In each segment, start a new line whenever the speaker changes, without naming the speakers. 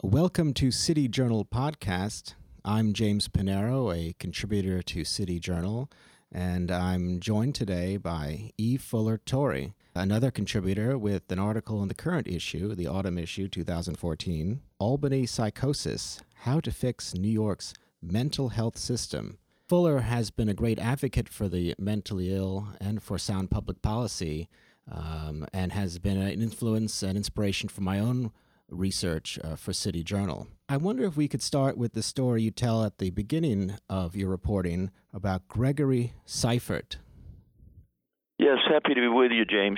Welcome to City Journal Podcast. I'm James Pinero, a contributor to City Journal, and I'm joined today by E. Fuller Torrey, another contributor with an article in the current issue, the autumn issue 2014, Albany Psychosis, How to Fix New York's Mental Health System. Fuller has been a great advocate for the mentally ill and for sound public policy, and has been an influence and inspiration for my own research for City Journal. I wonder if we could start with the story you tell at the beginning of your reporting about Gregory Seifert.
Yes, happy to be with you, James.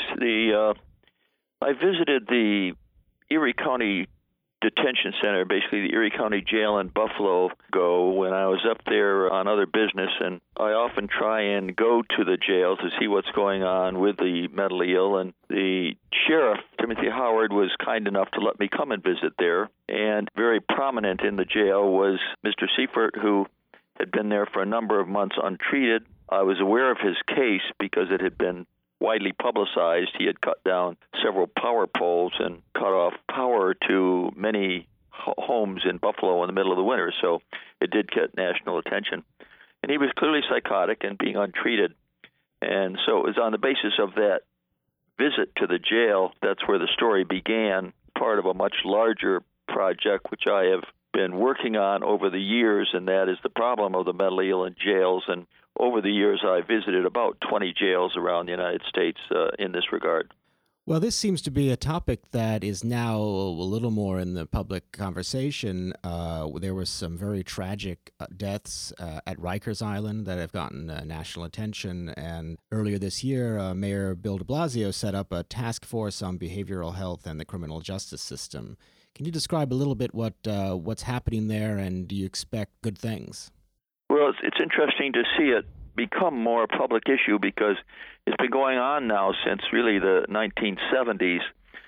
I visited the Erie County Detention Center, basically the Erie County Jail in Buffalo, when I was up there on other business, and I often try and go to the jail to see what's going on with the mentally ill, and the sheriff, Timothy Howard, was kind enough to let me come and visit there, and very prominent in the jail was Mr. Seifert, who had been there for a number of months untreated. I was aware of his case because it had been widely publicized. He had cut down several power poles and cut off power to many homes in Buffalo in the middle of the winter, so it did get national attention. And he was clearly psychotic and being untreated. And so it was on the basis of that visit to the jail, that's where the story began, part of a much larger project which I have been working on over the years, and that is the problem of the mentally ill in jails. And over the years, I visited about 20 jails around the United States in this regard.
Well, this seems to be a topic that is now a little more in the public conversation. There were some very tragic deaths at Rikers Island that have gotten national attention. And earlier this year, Mayor Bill de Blasio set up a task force on behavioral health and the criminal justice system. Can you describe a little bit what's happening there, and do you expect good things?
Well, it's interesting to see it become more a public issue because it's been going on now since really the 1970s,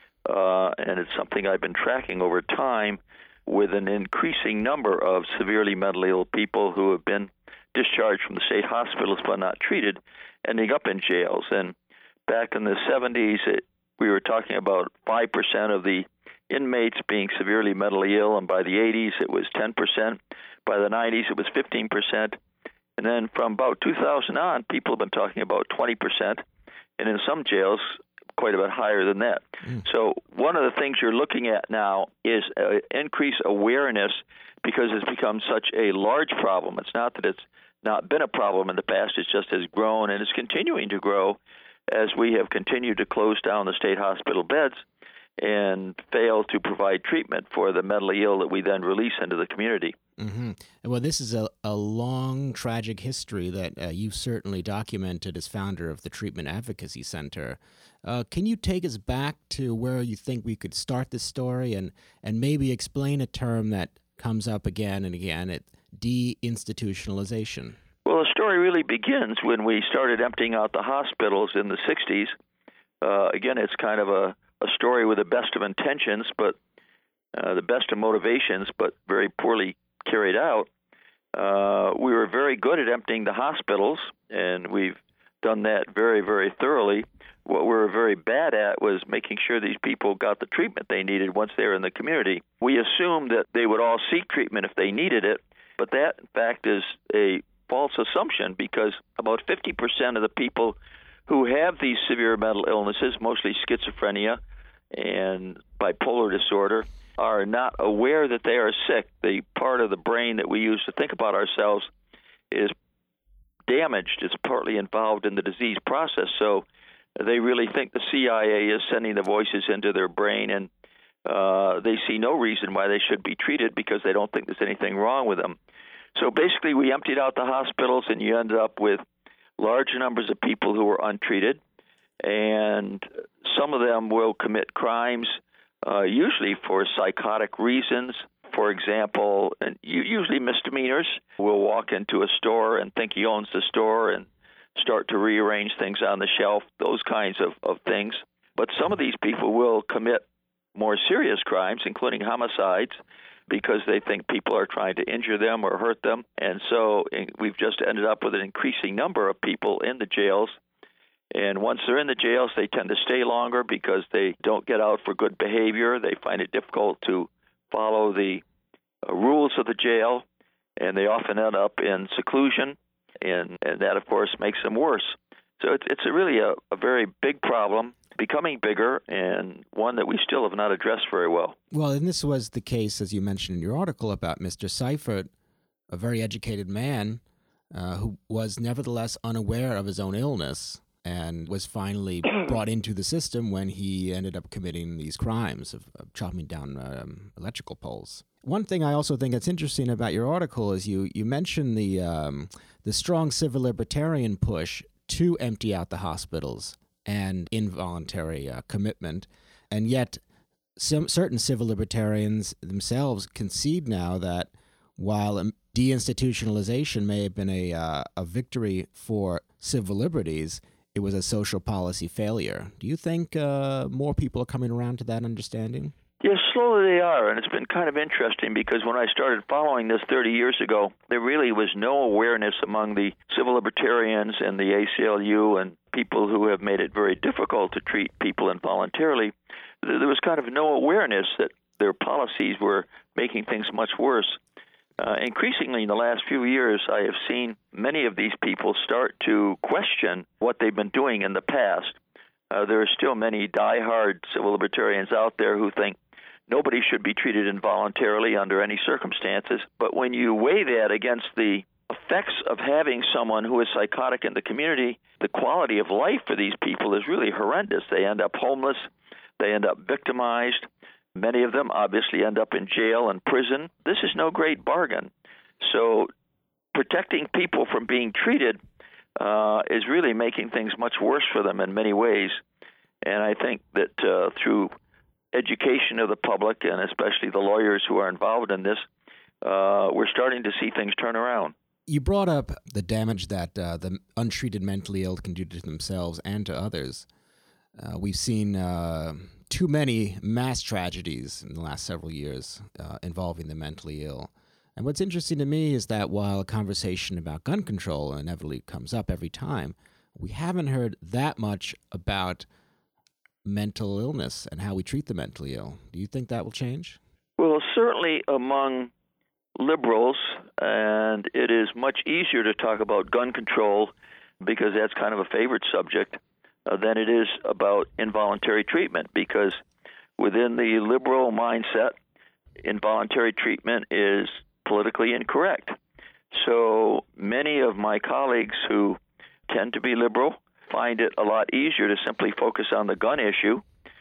and it's something I've been tracking over time with an increasing number of severely mentally ill people who have been discharged from the state hospitals but not treated, ending up in jails. And back in the 70s, we were talking about 5% of the inmates being severely mentally ill, and by the 80s it was 10%. By the 90s it was 15%. And then from about 2000 on, people have been talking about 20%, and in some jails, quite a bit higher than that. So one of the things you're looking at now is increased awareness because it's become such a large problem. It's not that it's not been a problem in the past, it just has grown, and it's continuing to grow as we have continued to close down the state hospital beds and fail to provide treatment for the mentally ill that we then release into the community.
Mm-hmm. Well, this is a long, tragic history that you've certainly documented as founder of the Treatment Advocacy Center. Can you take us back to where you think we could start this story and maybe explain a term that comes up again and again, deinstitutionalization?
Well, the story really begins when we started emptying out the hospitals in the 60s. Again, it's kind of a story with the best of intentions, but the best of motivations, but very poorly carried out. We were very good at emptying the hospitals, and we've done that very, very thoroughly. What we were very bad at was making sure these people got the treatment they needed once they were in the community. We assumed that they would all seek treatment if they needed it, but that, in fact, is a false assumption because about 50% of the people who have these severe mental illnesses, mostly schizophrenia and bipolar disorder, are not aware that they are sick. The part of the brain that we use to think about ourselves is damaged. It's partly involved in the disease process. So they really think the CIA is sending the voices into their brain, and they see no reason why they should be treated because they don't think there's anything wrong with them. So basically we emptied out the hospitals, and you ended up with large numbers of people who were untreated, and some of them will commit crimes usually for psychotic reasons. For example, and usually misdemeanors, will walk into a store and think he owns the store and start to rearrange things on the shelf, those kinds of things. But some of these people will commit more serious crimes, including homicides, because they think people are trying to injure them or hurt them. And so we've just ended up with an increasing number of people in the jails. And once they're in the jails, they tend to stay longer because they don't get out for good behavior. They find it difficult to follow the rules of the jail, and they often end up in seclusion, and that, of course, makes them worse. So it's really a very big problem, becoming bigger, and one that we still have not addressed very well.
Well, and this was the case, as you mentioned in your article, about Mr. Seifert, a very educated man who was nevertheless unaware of his own illness and was finally brought into the system when he ended up committing these crimes of chopping down electrical poles. One thing I also think that's interesting about your article is you mentioned the strong civil libertarian push to empty out the hospitals and involuntary commitment, and yet certain civil libertarians themselves concede now that while deinstitutionalization may have been a victory for civil liberties, it was a social policy failure. Do you think more people are coming around to that understanding?
Yes, slowly they are, and it's been kind of interesting because when I started following this 30 years ago, there really was no awareness among the civil libertarians and the ACLU and people who have made it very difficult to treat people involuntarily. There was kind of no awareness that their policies were making things much worse. Increasingly, in the last few years, I have seen many of these people start to question what they've been doing in the past. There are still many diehard civil libertarians out there who think nobody should be treated involuntarily under any circumstances. But when you weigh that against the effects of having someone who is psychotic in the community, the quality of life for these people is really horrendous. They end up homeless. They end up victimized. Many of them obviously end up in jail and prison. This is no great bargain. So protecting people from being treated is really making things much worse for them in many ways. And I think that through education of the public, and especially the lawyers who are involved in this, we're starting to see things turn around.
You brought up the damage that the untreated mentally ill can do to themselves and to others. We've seen too many mass tragedies in the last several years involving the mentally ill. And what's interesting to me is that while a conversation about gun control inevitably comes up every time, we haven't heard that much about mental illness and how we treat the mentally ill. Do you think that will change?
Well, certainly among liberals, and it is much easier to talk about gun control because that's kind of a favorite subject than it is about involuntary treatment, because within the liberal mindset, involuntary treatment is politically incorrect. So many of my colleagues who tend to be liberal find it a lot easier to simply focus on the gun issue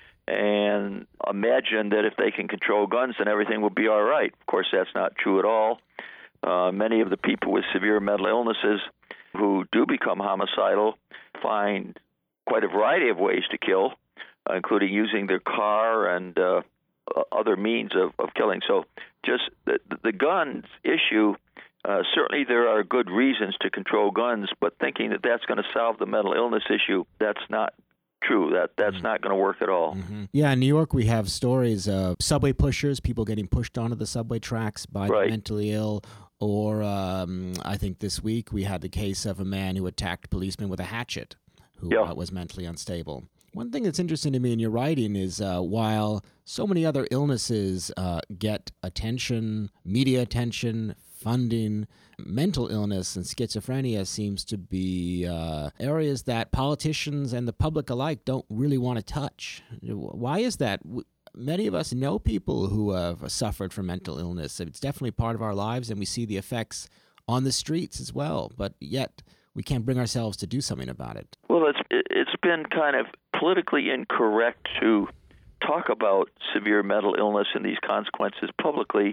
and imagine that if they can control guns, then everything will be all right. Of course, that's not true at all. Many of the people with severe mental illnesses who do become homicidal find quite a variety of ways to kill, including using their car and other means of killing. So just the guns issue, certainly there are good reasons to control guns, but thinking that that's going to solve the mental illness issue, that's not true. That's not going to work at all.
Mm-hmm. Yeah, in New York we have stories of subway pushers, people getting pushed onto the subway tracks by the mentally ill. Or I think this week we had the case of a man who attacked policemen with a hatchet who was mentally unstable. One thing that's interesting to me in your writing is while so many other illnesses get attention, media attention, funding, mental illness and schizophrenia seems to be areas that politicians and the public alike don't really want to touch. Why is that? Many of us know people who have suffered from mental illness. It's definitely part of our lives, and we see the effects on the streets as well, but yet we can't bring ourselves to do something about it.
Well, it's been kind of politically incorrect to talk about severe mental illness and these consequences publicly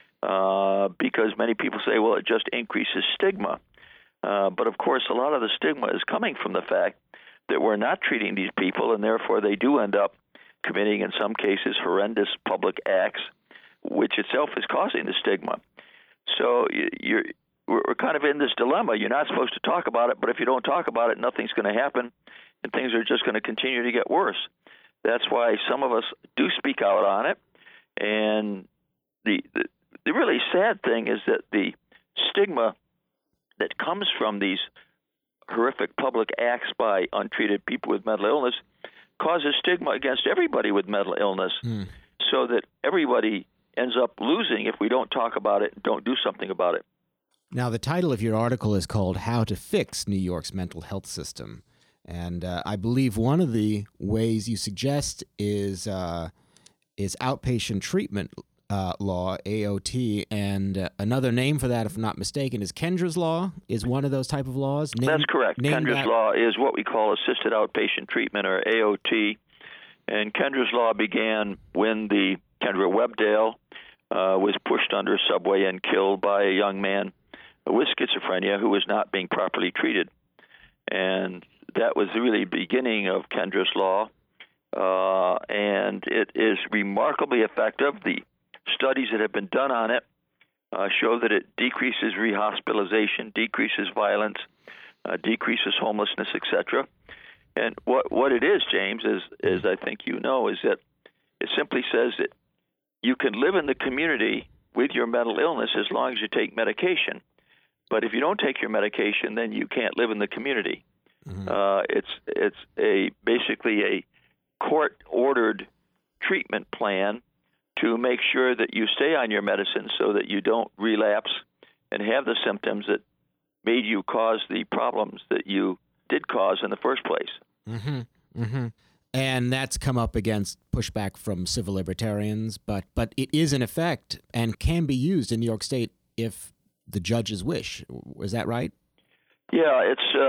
because many people say, well, it just increases stigma. But, of course, a lot of the stigma is coming from the fact that we're not treating these people, and therefore they do end up committing, in some cases, horrendous public acts, which itself is causing the stigma. So we're kind of in this dilemma. You're not supposed to talk about it, but if you don't talk about it, nothing's going to happen, and things are just going to continue to get worse. That's why some of us do speak out on it. And the really sad thing is that the stigma that comes from these horrific public acts by untreated people with mental illness causes stigma against everybody with mental illness, so that everybody ends up losing if we don't talk about it and don't do something about it.
Now, the title of your article is called How to Fix New York's Mental Health System. And I believe one of the ways you suggest is outpatient treatment law, AOT, and another name for that, if I'm not mistaken, is Kendra's Law, is one of those type of laws?
That's correct. Kendra's Law is what we call assisted outpatient treatment, or AOT. And Kendra's Law began when the Kendra Webdale was pushed under a subway and killed by a young man with schizophrenia who was not being properly treated. And that was really the beginning of Kendra's Law. And it is remarkably effective. The studies that have been done on it show that it decreases rehospitalization, decreases violence, decreases homelessness, etc. And what it is, James, is I think you know, is that it simply says that you can live in the community with your mental illness as long as you take medication. But if you don't take your medication, then you can't live in the community. Mm-hmm. It's basically a court-ordered treatment plan to make sure that you stay on your medicine so that you don't relapse and have the symptoms that made you cause the problems that you did cause in the first place.
Mm-hmm. Mm-hmm. And that's come up against pushback from civil libertarians, but it is in effect and can be used in New York State if the judges wish. Is that right?
Yeah,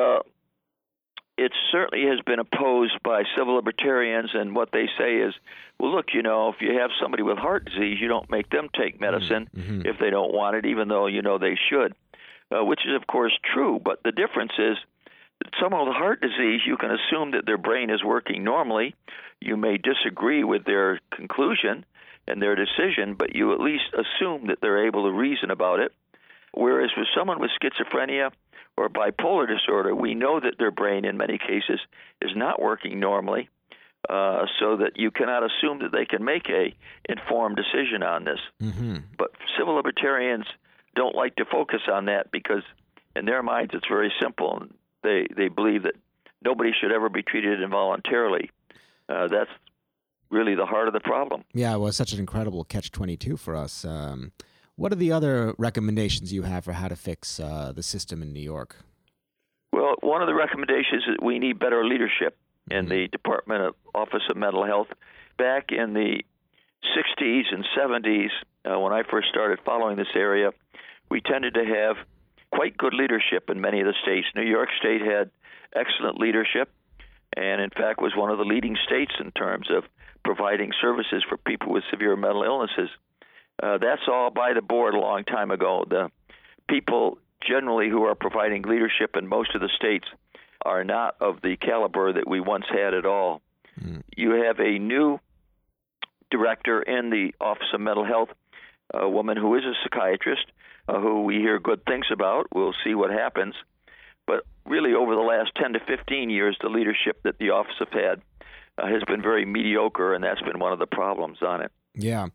it certainly has been opposed by civil libertarians, and what they say is, well, look, if you have somebody with heart disease, you don't make them take medicine if they don't want it, even though they should, which is, of course, true. But the difference is that someone with heart disease, you can assume that their brain is working normally. You may disagree with their conclusion and their decision, but you at least assume that they're able to reason about it. Whereas with someone with schizophrenia or bipolar disorder, we know that their brain in many cases is not working normally, so that you cannot assume that they can make a informed decision on this. Mm-hmm. But civil libertarians don't like to focus on that because in their minds it's very simple. They believe that nobody should ever be treated involuntarily. That's really the heart of the problem.
Yeah, well, it's such an incredible catch-22 for us. What are the other recommendations you have for how to fix the system in New York?
Well, one of the recommendations is we need better leadership in the Department of Office of Mental Health. Back in the 60s and 70s, when I first started following this area, we tended to have quite good leadership in many of the states. New York State had excellent leadership and, in fact, was one of the leading states in terms of providing services for people with severe mental illnesses. That's all by the board a long time ago. The people generally who are providing leadership in most of the states are not of the caliber that we once had at all. You have a new director in the Office of Mental Health, a woman who is a psychiatrist, who we hear good things about. We'll see what happens. But really, over the last 10 to 15 years, the leadership that the office have had has been very mediocre, and that's been one of the problems on it.
Yeah.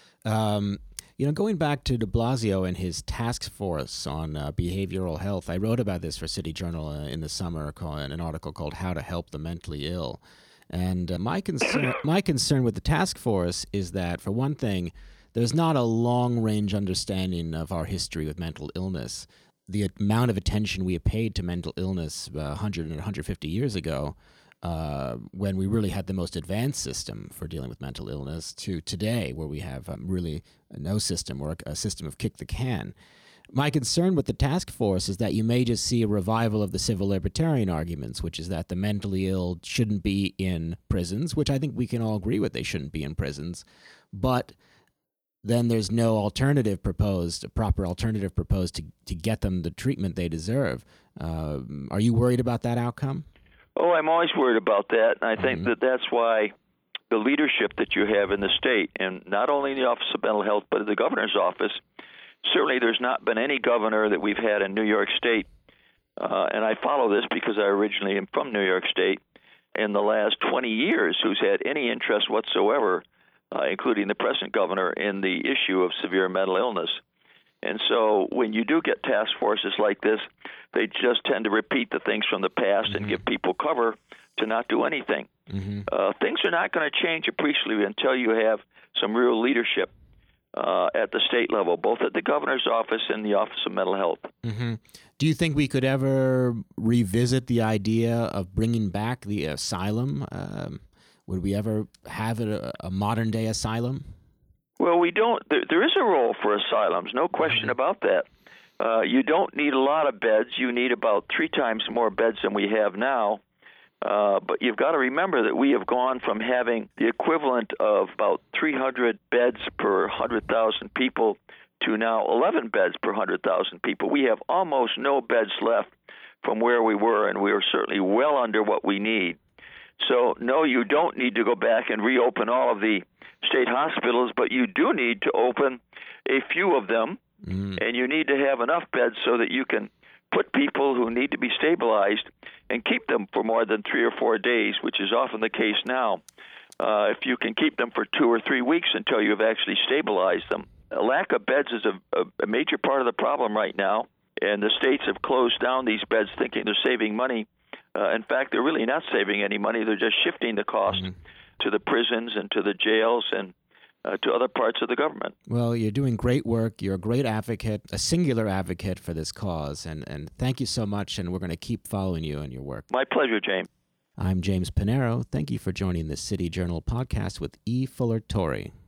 Going back to de Blasio and his task force on behavioral health, I wrote about this for City Journal in the summer, in an article called How to Help the Mentally Ill. And my concern with the task force is that, for one thing, there's not a long-range understanding of our history with mental illness. The amount of attention we have paid to mental illness 100 and 150 years ago, when we really had the most advanced system for dealing with mental illness, to today, where we have really no system or a system of kick the can. My concern with the task force is that you may just see a revival of the civil libertarian arguments, which is that the mentally ill shouldn't be in prisons, which I think we can all agree with. They shouldn't be in prisons. But then there's no alternative proposed, a proper alternative proposed to get them the treatment they deserve. Are you worried about that outcome?
Oh, I'm always worried about that, and I think that that's why the leadership that you have in the state, and not only in the Office of Mental Health, but in the governor's office, certainly there's not been any governor that we've had in New York State, and I follow this because I originally am from New York State, in the last 20 years who's had any interest whatsoever, including the present governor, in the issue of severe mental illness. And so when you do get task forces like this, they just tend to repeat the things from the past and give people cover to not do anything. Things are not going to change appreciably until you have some real leadership. at the state level, both at the governor's office and the Office of Mental Health.
Mm-hmm. Do you think we could ever revisit the idea of bringing back the asylum? Would we ever have a modern-day asylum?
Well, we don't. There is a role for asylums, no question about that. You don't need a lot of beds. You need about 3 times more beds than we have now. But you've got to remember that we have gone from having the equivalent of about 300 beds per 100,000 people to now 11 beds per 100,000 people. We have almost no beds left from where we were, and we are certainly well under what we need. So, no, you don't need to go back and reopen all of the state hospitals, but you do need to open a few of them, and you need to have enough beds so that you can put people who need to be stabilized and keep them for more than 3 or 4 days, which is often the case now. If you can keep them for 2 or 3 weeks until you've actually stabilized them. A lack of beds is a major part of the problem right now, and the states have closed down these beds thinking they're saving money. In fact, they're really not saving any money. They're just shifting the cost to the prisons and to the jails and to other parts of the government.
Well, you're doing great work. You're a great advocate, a singular advocate for this cause. And thank you so much, and we're going to keep following you and your work.
My pleasure, James.
I'm James Panero. Thank you for joining the City Journal podcast with E. Fuller Torrey.